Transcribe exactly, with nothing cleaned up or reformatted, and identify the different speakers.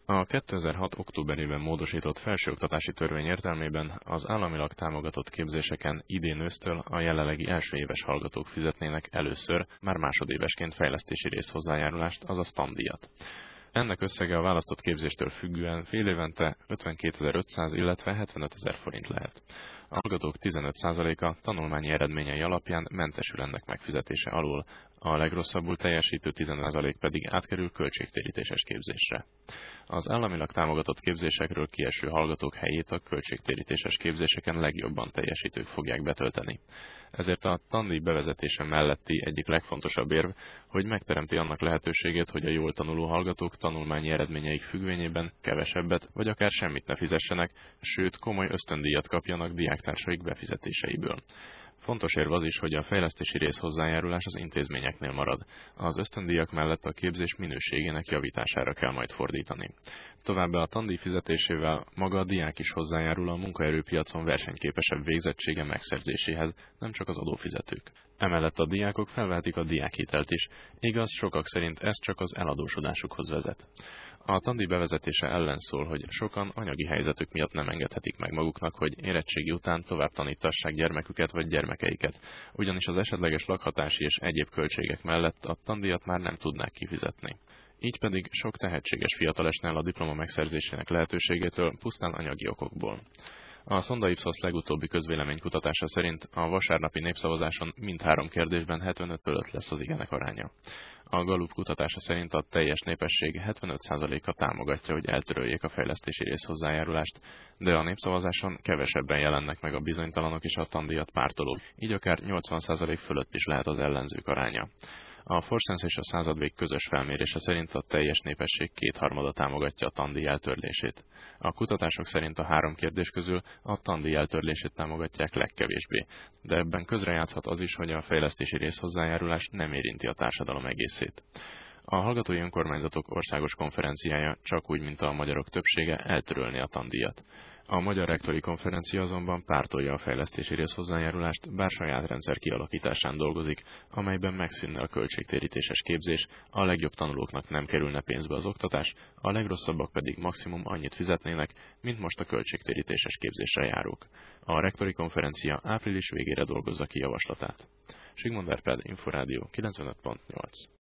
Speaker 1: A kétezer-hat októberében módosított felsőoktatási törvény értelmében az államilag támogatott képzéseken idén ősztől a jelenlegi első éves hallgatók fizetnének először, már másodévesként fejlesztési részhozzájárulást, azaz tandíjat. Ennek összege a választott képzéstől függően fél évente ötvenkétezer-ötszáz, illetve hetvenötezer forint lehet. A hallgatók tizenöt százaléka tanulmányi eredményei alapján mentesül ennek megfizetése alól, a legrosszabbul teljesítő tizenöt százalék pedig átkerül költségtérítéses képzésre. Az államilag támogatott képzésekről kieső hallgatók helyét a költségtérítéses képzéseken legjobban teljesítők fogják betölteni. Ezért a tandíj bevezetése melletti egyik legfontosabb érv, hogy megteremti annak lehetőségét, hogy a jól tanuló hallgatók tanulmányi eredményeik függvényében kevesebbet vagy akár semmit ne fizessenek, sőt komoly ösztöndíjat kapjanak diáktársaik befizetéseiből. Fontos érv az is, hogy a fejlesztési részhozzájárulás az intézményeknél marad. Az ösztöndíjak mellett a képzés minőségének javítására kell majd fordítani. Továbbá a tandíj fizetésével maga a diák is hozzájárul a munkaerőpiacon versenyképesebb végzettsége megszerzéséhez, nem csak az adófizetők. Emellett a diákok felvehetik a diákhitelt is, igaz, sokak szerint ez csak az eladósodásukhoz vezet. A tandíj bevezetése ellen szól, hogy sokan anyagi helyzetük miatt nem engedhetik meg maguknak, hogy érettségi után tovább tanítassák gyermeküket vagy gyermekeiket, ugyanis az esetleges lakhatási és egyéb költségek mellett a tandíjat már nem tudnák kifizetni. Így pedig sok tehetséges fiatal esne el a diploma megszerzésének lehetőségétől pusztán anyagi okokból. A Sonda Ipsos legutóbbi közvéleménykutatása szerint a vasárnapi népszavazáson mindhárom kérdésben hetvenöt fölött lesz az igenek aránya. A Gallup kutatása szerint a teljes népesség hetvenöt százaléka támogatja, hogy eltöröljék a fejlesztési részhozzájárulást, de a népszavazáson kevesebben jelennek meg a bizonytalanok és a tandíjat pártolók, így akár nyolcvan százalék fölött is lehet az ellenzők aránya. A Forsense és a Századvég közös felmérése szerint a teljes népesség kétharmada támogatja a tandíj eltörlését. A kutatások szerint a három kérdés közül a tandíj eltörlését támogatják legkevésbé, de ebben közrejátszhat az is, hogy a fejlesztési részhozzájárulás nem érinti a társadalom egészét. A Hallgatói Önkormányzatok Országos Konferenciája csak úgy, mint a magyarok többsége eltörölné a tandíjat. A Magyar Rektori Konferencia azonban pártolja a fejlesztési részhozzájárulást, bár saját rendszer kialakításán dolgozik, amelyben megszűnne a költségtérítéses képzés, a legjobb tanulóknak nem kerülne pénzbe az oktatás, a legrosszabbak pedig maximum annyit fizetnének, mint most a költségtérítéses képzésre járók. A Rektori Konferencia április végére dolgozza ki javaslatát. Sigmund Erped, Inforádió kilencvenöt pont nyolc.